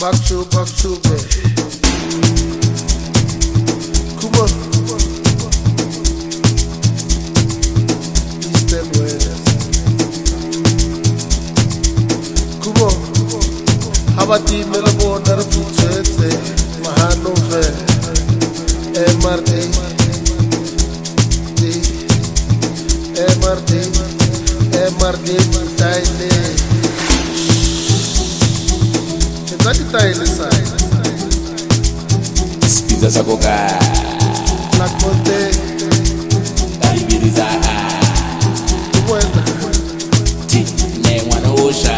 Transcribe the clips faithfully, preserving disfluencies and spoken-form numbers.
Bakçu, bakçu be. Come on. İşte böyle. Come on. Habati melabo darfu çete. Mahanove. M R D. M R D. M R D. Taile. Nani taile sai? Spinza sagoga. La conte. Kalibiriza. Buena. Ti ne wana osha.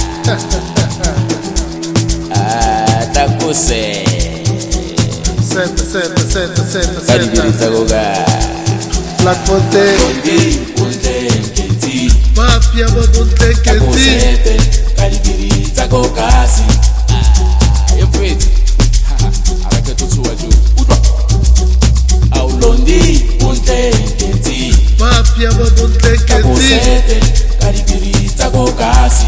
Ah, takose. Senta, senta, senta, senta, Kalibiriza senta. goga. La conte. Konde, konde keti. Mafia mabunte keti. Takosete. Kalibiriza gogasi. Efethi arake tuthuwa ju udwa awulondi untenketi Mafia mabunte keti. kusete kalibirita kokasi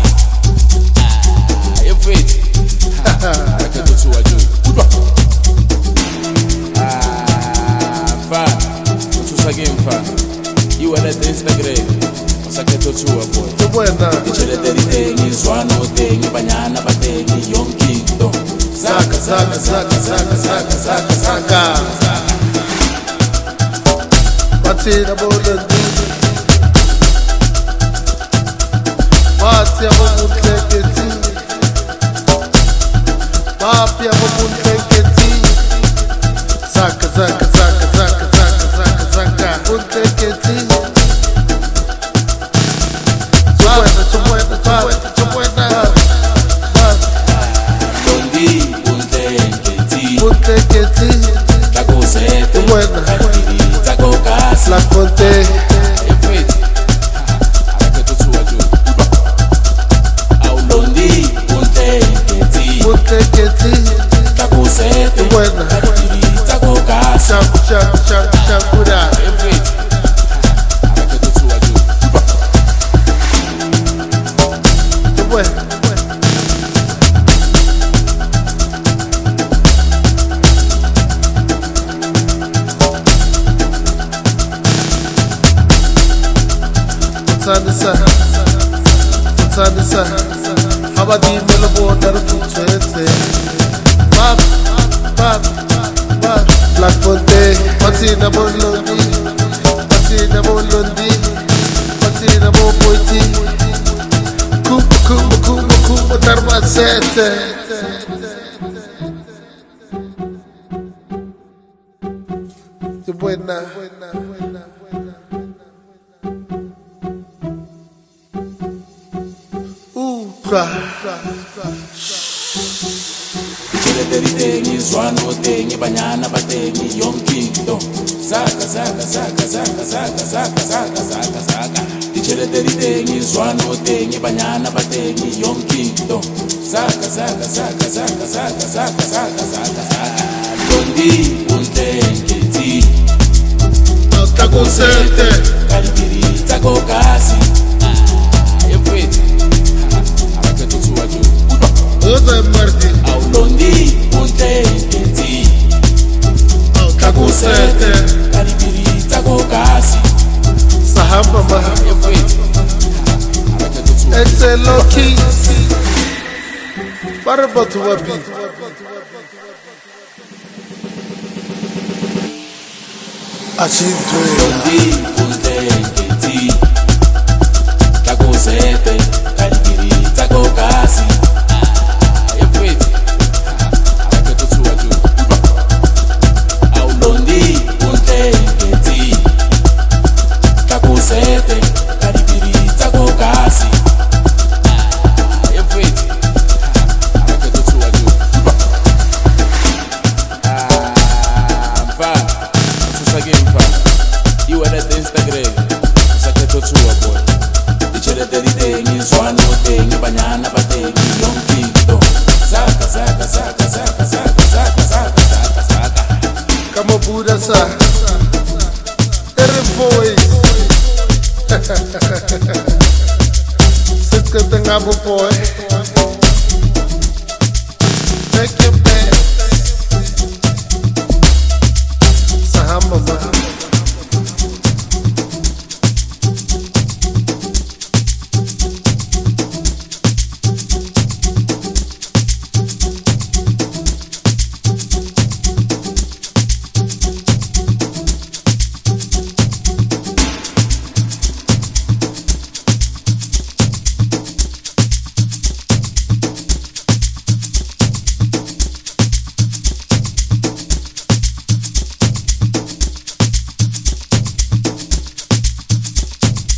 efethi arake tuthuwa ju udwa fa tuthusa gemfa iwala Instagram usake tuthuwa boy Buena. ichele deritengi zwana utengi banyana batengi yonkinto Zaka, zaka, zaka, zaka, zaka, zaka, zaka. Batina bolandi. Batia mabunte keti. Mafia mabunte keti. Zaka, zaka, zaka, zaka, zaka, zaka, zaka. Bunte keti. Chubuena, chubuena, chubuena, chubuena. Bunte keti. Takosete Buena. kalibirita kokasi La conte. efethi arake tuthuwa ju awulondi untenketi Bunte keti. takosete Buena. kalibirita kokasi Shangu, shangu, shangu, shangu da. efethi arake tuthuwa ju Buena. Tanisa, Tanisa, Habadi melabo darfu chete. Bab, bab, bab. Black Fonte, Patina Bolondi, Patina Bolondi, Patina Boboiti. Kumu, kumu, kumu, kumu, darma sete. Buena. ichele deritengi zwana utengi banyana batengi yonkinto zaka zaka zaka zaka zaka zaka zaka zaka zaka ichele deritengi zwana utengi banyana batengi yonkinto zaka zaka zaka zaka zaka zaka zaka zaka zaka londi untenketi Takosete. kalibirita kokasi efethi arake tuthuwa ju Oza Mardi. awulondi untenketi Takosete. kalibirita kokasi Sahaba maha. efethi arake tuthuwa It's a low key. Barabatu wapi. Ashintwela. londi untenketi takosete kalibirita kokasi efethi arake tuthuwa ju awulondi untenketi takosete kalibirita kokasi efethi arake tuthuwa ju mfana tusake mfana iwala Instagram usake tuthuwa boy ichele deritengi zwana utengi banyana batengi yonkinto zaka zaka zaka zaka zaka zaka zaka zaka zaka Kama Buddha sa. Every voice. Sitka tanga boy. Shake your pants. Sahamba,